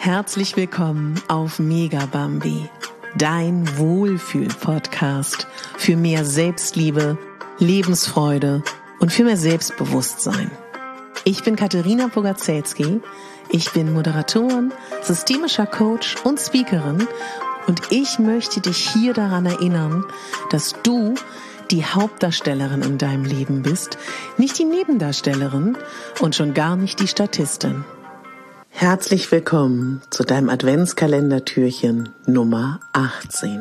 Herzlich willkommen auf Mega Bambi, dein Wohlfühl-Podcast für mehr Selbstliebe, Lebensfreude und für mehr Selbstbewusstsein. Ich bin Katharina Bogaczewski, ich bin Moderatorin, systemischer Coach und Speakerin und ich möchte dich hier daran erinnern, dass du die Hauptdarstellerin in deinem Leben bist, nicht die Nebendarstellerin und schon gar nicht die Statistin. Herzlich willkommen zu deinem Adventskalender-Türchen Nummer 18.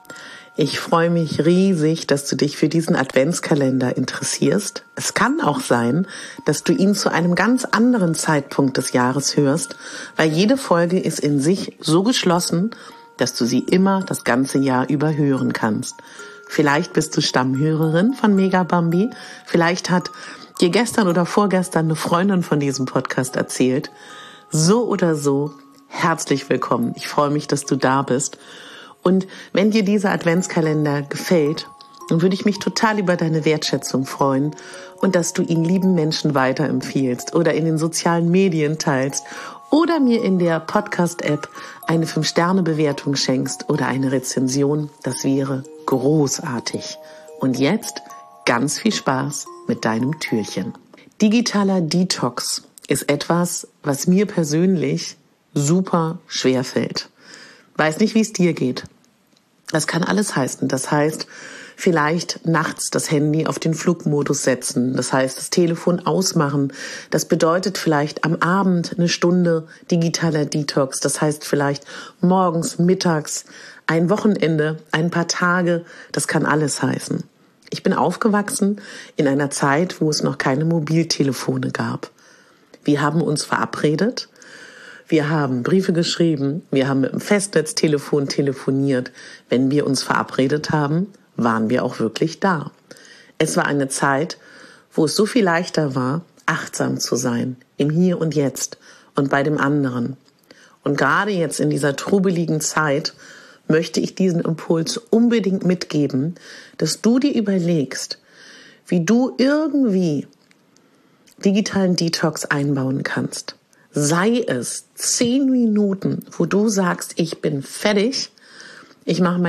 Ich freue mich riesig, dass du dich für diesen Adventskalender interessierst. Es kann auch sein, dass du ihn zu einem ganz anderen Zeitpunkt des Jahres hörst, weil jede Folge ist in sich so geschlossen, dass du sie immer das ganze Jahr über hören kannst. Vielleicht bist du Stammhörerin von Mega Bambi, vielleicht hat dir gestern oder vorgestern eine Freundin von diesem Podcast erzählt. So oder so, herzlich willkommen. Ich freue mich, dass du da bist. Und wenn dir dieser Adventskalender gefällt, dann würde ich mich total über deine Wertschätzung freuen und dass du ihn lieben Menschen weiterempfiehlst oder in den sozialen Medien teilst oder mir in der Podcast-App eine 5-Sterne-Bewertung schenkst oder eine Rezension. Das wäre großartig. Und jetzt ganz viel Spaß mit deinem Türchen. Digitaler Detox ist etwas, was mir persönlich super schwer fällt. Weiß nicht, wie es dir geht. Das kann alles heißen. Das heißt, vielleicht nachts das Handy auf den Flugmodus setzen. Das heißt, das Telefon ausmachen. Das bedeutet vielleicht am Abend eine Stunde digitaler Detox. Das heißt vielleicht morgens, mittags, ein Wochenende, ein paar Tage. Das kann alles heißen. Ich bin aufgewachsen in einer Zeit, wo es noch keine Mobiltelefone gab. Wir haben uns verabredet, wir haben Briefe geschrieben, wir haben mit dem Festnetztelefon telefoniert. Wenn wir uns verabredet haben, waren wir auch wirklich da. Es war eine Zeit, wo es so viel leichter war, achtsam zu sein, im Hier und Jetzt und bei dem anderen. Und gerade jetzt in dieser trubeligen Zeit möchte ich diesen Impuls unbedingt mitgeben, dass du dir überlegst, wie du irgendwie digitalen Detox einbauen kannst. Sei es 10 Minuten, wo du sagst, ich bin fertig, ich mache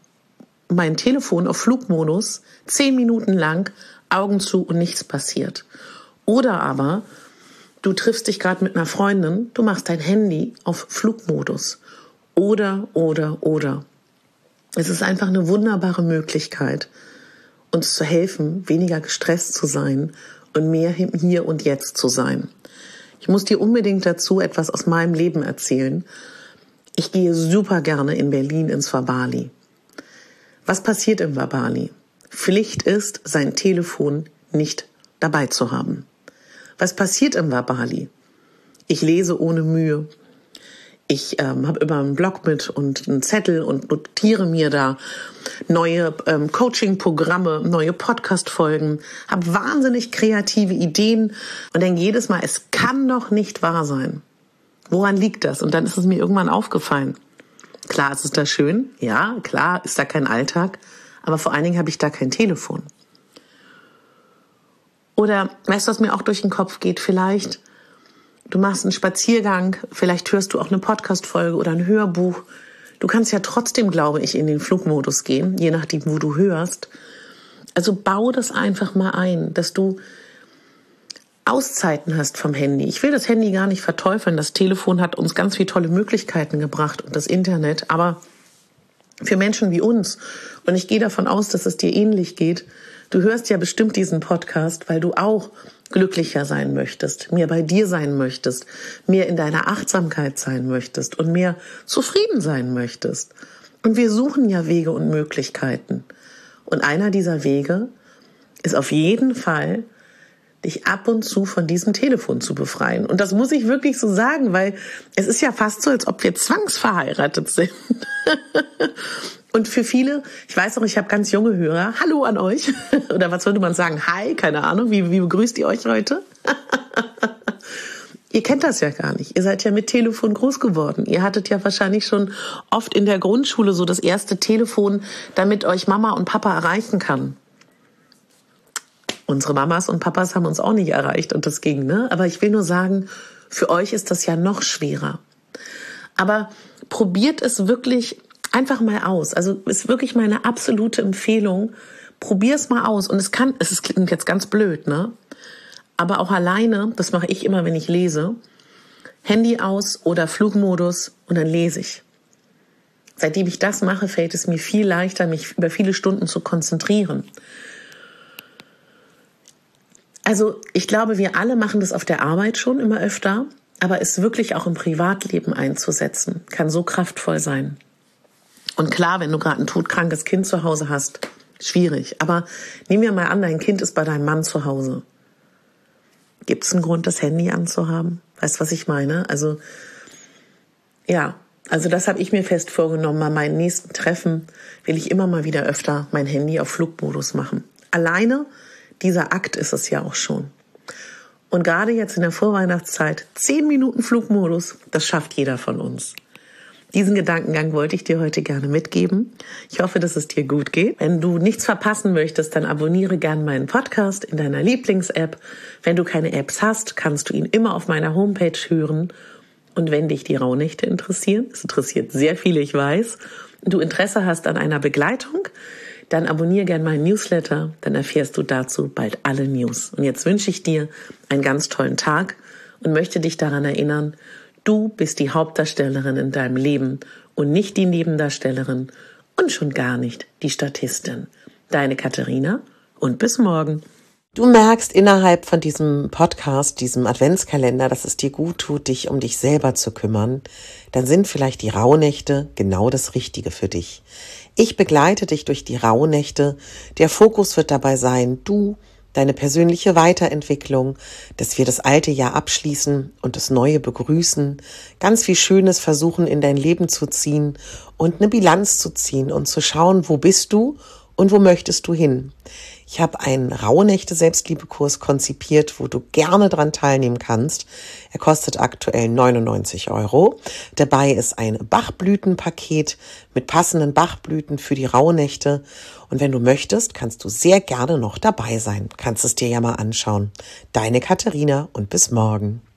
mein Telefon auf Flugmodus, 10 Minuten lang, Augen zu und nichts passiert. Oder aber, du triffst dich gerade mit einer Freundin, du machst dein Handy auf Flugmodus. Oder. Es ist einfach eine wunderbare Möglichkeit, uns zu helfen, weniger gestresst zu sein und mehr Hier und Jetzt zu sein. Ich muss dir unbedingt dazu etwas aus meinem Leben erzählen. Ich gehe super gerne in Berlin ins Wabali. Was passiert im Wabali? Pflicht ist, sein Telefon nicht dabei zu haben. Was passiert im Wabali? Ich lese ohne Mühe. Ich habe immer einen Blog mit und einen Zettel und notiere mir da neue Coaching-Programme, neue Podcast-Folgen, habe wahnsinnig kreative Ideen und denke jedes Mal, es kann doch nicht wahr sein. Woran liegt das? Und dann ist es mir irgendwann aufgefallen. Klar, ist es da schön, ja, klar ist da kein Alltag, aber vor allen Dingen habe ich da kein Telefon. Oder weißt du, was mir auch durch den Kopf geht? Vielleicht du machst einen Spaziergang, vielleicht hörst du auch eine Podcast-Folge oder ein Hörbuch. Du kannst ja trotzdem, glaube ich, in den Flugmodus gehen, je nachdem, wo du hörst. Also bau das einfach mal ein, dass du Auszeiten hast vom Handy. Ich will das Handy gar nicht verteufeln. Das Telefon hat uns ganz viele tolle Möglichkeiten gebracht und das Internet. Aber für Menschen wie uns, und ich gehe davon aus, dass es dir ähnlich geht, du hörst ja bestimmt diesen Podcast, weil du auch glücklicher sein möchtest, mehr bei dir sein möchtest, mehr in deiner Achtsamkeit sein möchtest und mehr zufrieden sein möchtest. Und wir suchen ja Wege und Möglichkeiten. Und einer dieser Wege ist auf jeden Fall, dich ab und zu von diesem Telefon zu befreien. Und das muss ich wirklich so sagen, weil es ist ja fast so, als ob wir zwangsverheiratet sind. Und für viele, ich weiß auch, ich habe ganz junge Hörer, hallo an euch, oder was würde man sagen, hi, keine Ahnung, wie begrüßt ihr euch heute? Ihr kennt das ja gar nicht, ihr seid ja mit Telefon groß geworden, ihr hattet ja wahrscheinlich schon oft in der Grundschule so das erste Telefon, damit euch Mama und Papa erreichen kann. Unsere Mamas und Papas haben uns auch nicht erreicht und das ging, ne? Aber ich will nur sagen, für euch ist das ja noch schwerer. Aber probiert es wirklich einfach mal aus. Also ist wirklich meine absolute Empfehlung. Probier es mal aus. Und es klingt jetzt ganz blöd, ne? Aber auch alleine, das mache ich immer, wenn ich lese, Handy aus oder Flugmodus und dann lese ich. Seitdem ich das mache, fällt es mir viel leichter, mich über viele Stunden zu konzentrieren. Also ich glaube, wir alle machen das auf der Arbeit schon immer öfter, aber es wirklich auch im Privatleben einzusetzen, kann so kraftvoll sein. Und klar, wenn du gerade ein todkrankes Kind zu Hause hast, schwierig. Aber nehmen wir mal an, dein Kind ist bei deinem Mann zu Hause. Gibt es einen Grund, das Handy anzuhaben? Weißt du, was ich meine? Also das habe ich mir fest vorgenommen. Bei meinen nächsten Treffen will ich immer mal wieder öfter mein Handy auf Flugmodus machen. Alleine dieser Akt ist es ja auch schon. Und gerade jetzt in der Vorweihnachtszeit 10 Minuten Flugmodus, das schafft jeder von uns. Diesen Gedankengang wollte ich dir heute gerne mitgeben. Ich hoffe, dass es dir gut geht. Wenn du nichts verpassen möchtest, dann abonniere gerne meinen Podcast in deiner Lieblings-App. Wenn du keine Apps hast, kannst du ihn immer auf meiner Homepage hören. Und wenn dich die Rauhnächte interessieren, es interessiert sehr viele, ich weiß, und du Interesse hast an einer Begleitung, dann abonniere gerne meinen Newsletter, dann erfährst du dazu bald alle News. Und jetzt wünsche ich dir einen ganz tollen Tag und möchte dich daran erinnern, du bist die Hauptdarstellerin in deinem Leben und nicht die Nebendarstellerin und schon gar nicht die Statistin. Deine Katharina und bis morgen. Du merkst innerhalb von diesem Podcast, diesem Adventskalender, dass es dir gut tut, dich um dich selber zu kümmern, dann sind vielleicht die Rauhnächte genau das Richtige für dich. Ich begleite dich durch die Rauhnächte. Der Fokus wird dabei sein, deine persönliche Weiterentwicklung, dass wir das alte Jahr abschließen und das neue begrüßen, ganz viel Schönes versuchen in dein Leben zu ziehen und eine Bilanz zu ziehen und zu schauen, wo bist du und wo möchtest du hin. Ich habe einen Rauhnächte-Selbstliebe-Kurs konzipiert, wo du gerne dran teilnehmen kannst. Er kostet aktuell 99 €. Dabei ist ein Bachblütenpaket mit passenden Bachblüten für die Rauhnächte. Und wenn du möchtest, kannst du sehr gerne noch dabei sein. Kannst es dir ja mal anschauen. Deine Katharina und bis morgen.